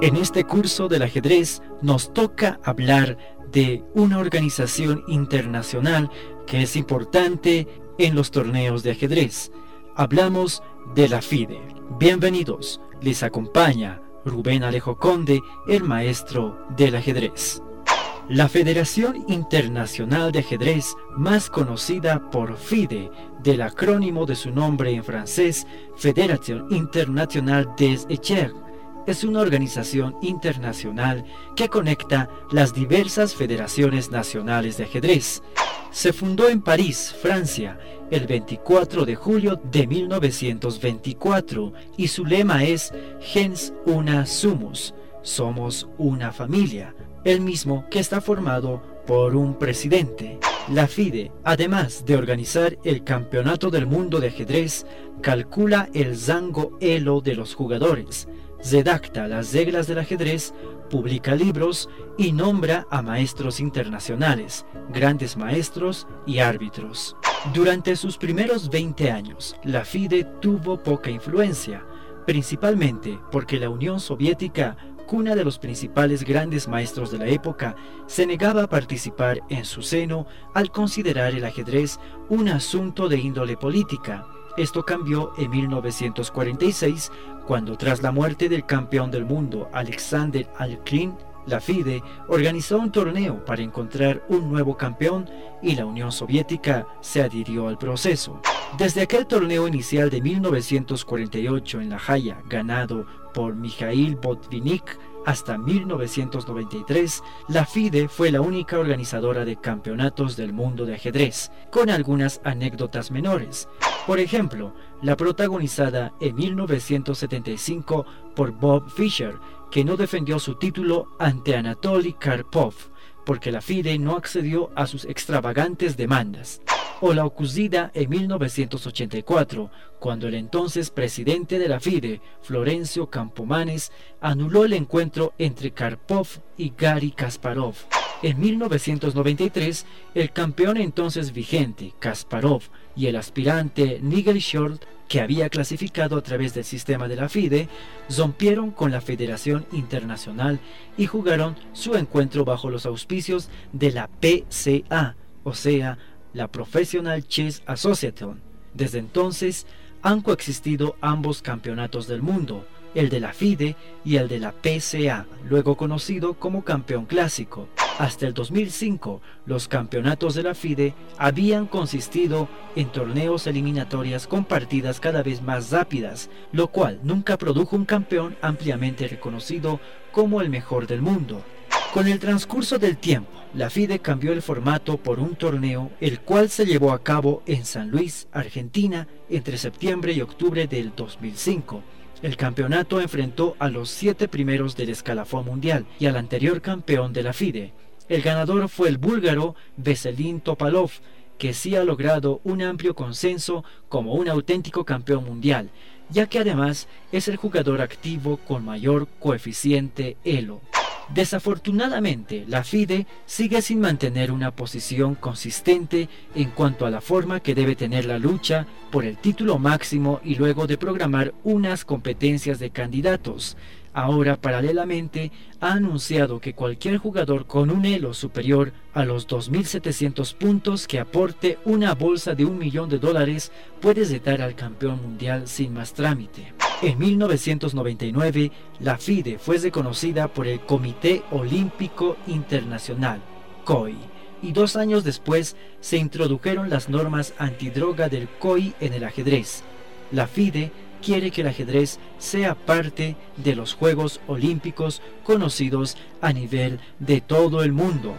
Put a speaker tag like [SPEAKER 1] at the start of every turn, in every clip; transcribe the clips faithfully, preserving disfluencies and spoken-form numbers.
[SPEAKER 1] En este curso del ajedrez nos toca hablar de una organización internacional que es importante en los torneos de ajedrez. Hablamos de la FIDE. Bienvenidos, les acompaña Rubén Alejo Conde, el maestro del ajedrez. La Federación Internacional de Ajedrez, más conocida por FIDE, del acrónimo de su nombre en francés, Fédération Internationale des Échecs, es una organización internacional que conecta las diversas federaciones nacionales de ajedrez. Se fundó en París, Francia, el veinticuatro de julio de mil novecientos veinticuatro y su lema es Gens una sumus, somos una familia, el mismo que está formado por un presidente. La FIDE, además de organizar el Campeonato del Mundo de Ajedrez, calcula el rango elo de los jugadores, redacta las reglas del ajedrez, publica libros y nombra a maestros internacionales, grandes maestros y árbitros. Durante sus primeros veinte años, la FIDE tuvo poca influencia, principalmente porque la Unión Soviética, cuna de los principales grandes maestros de la época, se negaba a participar en su seno al considerar el ajedrez un asunto de índole política. Esto cambió en mil novecientos cuarenta y seis, cuando tras la muerte del campeón del mundo Alexander Alekhine, la FIDE organizó un torneo para encontrar un nuevo campeón y la Unión Soviética se adhirió al proceso. Desde aquel torneo inicial de mil novecientos cuarenta y ocho en La Haya, ganado por Mikhail Botvinnik, hasta mil novecientos noventa y tres, la FIDE fue la única organizadora de campeonatos del mundo de ajedrez, con algunas anécdotas menores. Por ejemplo, la protagonizada en mil novecientos setenta y cinco por Bob Fischer, que no defendió su título ante Anatoly Karpov, porque la FIDE no accedió a sus extravagantes demandas. O la ocurrida en mil novecientos ochenta y cuatro, cuando el entonces presidente de la FIDE, Florencio Campomanes, anuló el encuentro entre Karpov y Garry Kasparov. En mil novecientos noventa y tres, el campeón entonces vigente, Kasparov, y el aspirante Nigel Short, que había clasificado a través del sistema de la FIDE, rompieron con la Federación Internacional y jugaron su encuentro bajo los auspicios de la P C A, o sea, la Professional Chess Association. Desde entonces han coexistido ambos campeonatos del mundo, el de la FIDE y el de la P C A, luego conocido como campeón clásico. Hasta el dos mil cinco, los campeonatos de la FIDE habían consistido en torneos eliminatorias con partidas cada vez más rápidas, lo cual nunca produjo un campeón ampliamente reconocido como el mejor del mundo. Con el transcurso del tiempo, la FIDE cambió el formato por un torneo, el cual se llevó a cabo en San Luis, Argentina, entre septiembre y octubre del dos mil cinco. El campeonato enfrentó a los siete primeros del escalafón mundial y al anterior campeón de la FIDE. El ganador fue el búlgaro Veselin Topalov, que sí ha logrado un amplio consenso como un auténtico campeón mundial, ya que además es el jugador activo con mayor coeficiente elo. Desafortunadamente, la FIDE sigue sin mantener una posición consistente en cuanto a la forma que debe tener la lucha por el título máximo y luego de programar unas competencias de candidatos. Ahora, paralelamente, ha anunciado que cualquier jugador con un elo superior a los dos mil setecientos puntos que aporte una bolsa de un millón de dólares puede retar al campeón mundial sin más trámite. En mil novecientos noventa y nueve, la FIDE fue reconocida por el Comité Olímpico Internacional, C O I, y dos años después se introdujeron las normas antidroga del C O I en el ajedrez. La FIDE quiere que el ajedrez sea parte de los Juegos Olímpicos conocidos a nivel de todo el mundo.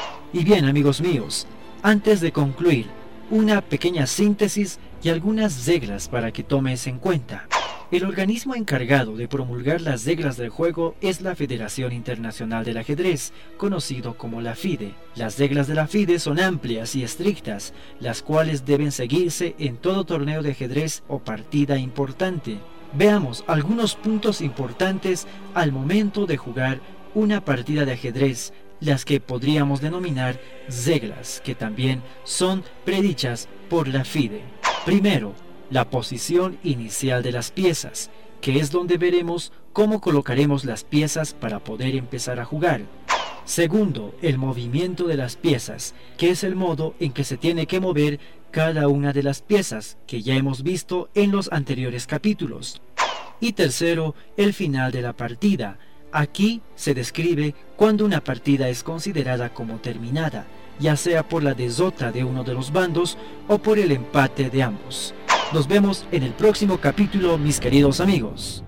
[SPEAKER 1] Y bien, amigos míos, antes de concluir, una pequeña síntesis y algunas reglas para que tomes en cuenta. El organismo encargado de promulgar las reglas del juego es la Federación Internacional del Ajedrez, conocido como la FIDE. Las reglas de la FIDE son amplias y estrictas, las cuales deben seguirse en todo torneo de ajedrez o partida importante. Veamos algunos puntos importantes al momento de jugar una partida de ajedrez, las que podríamos denominar reglas, que también son predichas por la FIDE. Primero, la posición inicial de las piezas. que es donde veremos cómo colocaremos las piezas para poder empezar a jugar. Segundo, el movimiento de las piezas, que es el modo en que se tiene que mover cada una de las piezas, que ya hemos visto en los anteriores capítulos. Y tercero, el final de la partida. Aquí se describe cuando una partida es considerada como terminada, ya sea por la derrota de uno de los bandos o por el empate de ambos. Nos vemos en el próximo capítulo, mis queridos amigos.